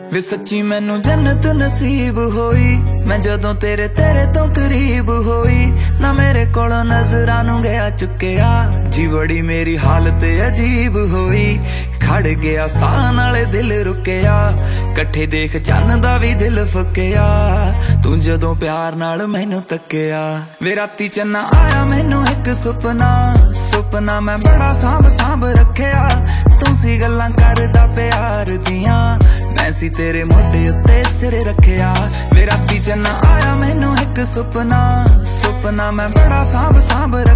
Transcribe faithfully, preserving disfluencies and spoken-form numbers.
वे सच्ची मैनू जन्नत नसीब होई, मैं जदों तेरे तेरे तो करीब होई। ना मेरे कोलों नजरां नू गया चुकिया, जी बड़ी मेरी हालत अजीब होई। खड़ गया साह नाले दिल रुकिया, कट्ठे देख चन्न दा भी दिल फुकिया। तू जदों प्यार नाल मैनू तकिया, वे राती चन्ना आया मैनू एक सुपना। सुपना मैं बड़ा सांभ सांभ रखिया, तू सी गल्लां करदा प्यार दियां, मैं सी तेरे मोढे उत्ते सिर रखिया। वे राती चन्ना आया मैनू एक सुपना। सुपना मैं बड़ा सांभ सांभ